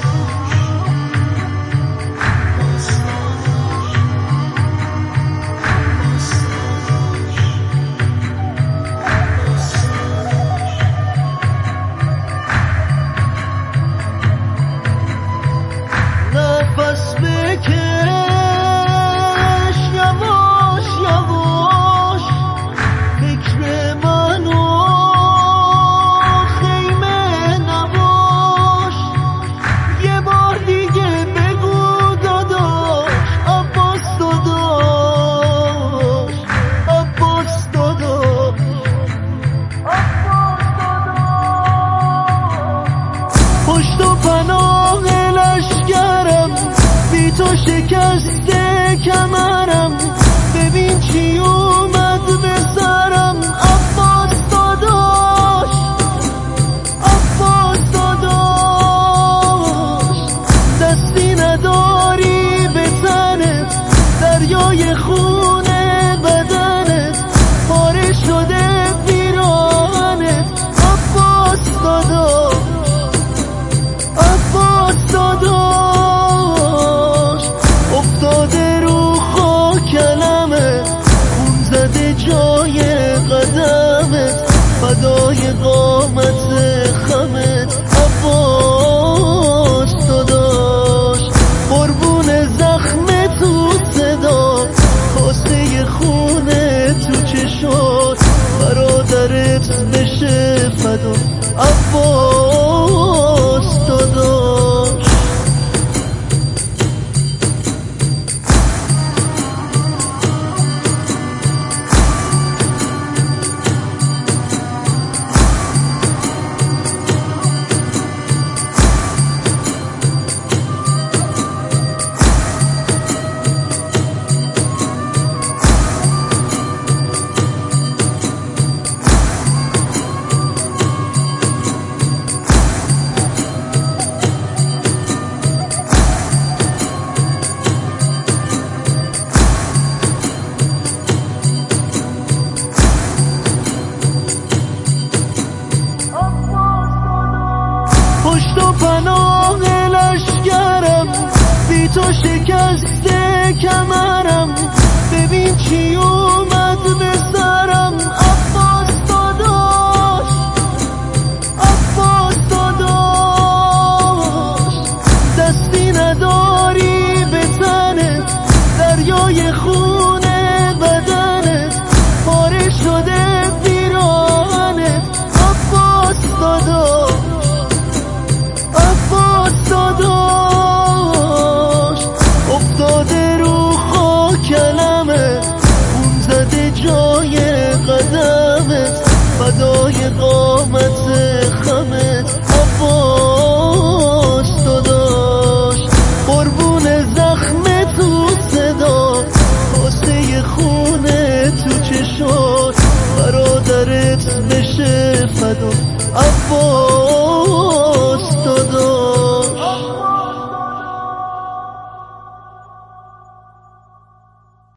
نفس بکش یواش یواش، فکر منو خیمه نباش. یه بار دیگه بگو داداش، عباس داداش، عباس داداش، عباس داداش. پشت و پناه لشکرم، بی تو شکسته کمرم، ببین چی اومد به سرم. عباس داداش، عباس داداش، دستی نداری به تنت، دریای خونه بدنت، پاره شده پیراهنت. عباس داداش، عباس داداش، افتاده رو خاکلمت، خون زده جای قدمت، فدای قامت خمت. عباس داداش، قربون زخم تو صدا، کاسه خونه تو چشات، برادرت بشه فدا. عباس داداش. پشت و پناه لشکرم، بی تو شکسته کمرم، ببین چی اومد به سرم. عباس داداش، عباس داداش، دستی نداری به تنت، دریای خونه بدنت، پاره شده پیراهنت. عباس داداش، عباس داداش، افتاده رو خاکلمت، خون زده جای قدمت، فدای قامت خمت. عباس داداش، قربون زخم تو صدا، کاسه خونه تو چشات، برادرت بشه فدا. عباس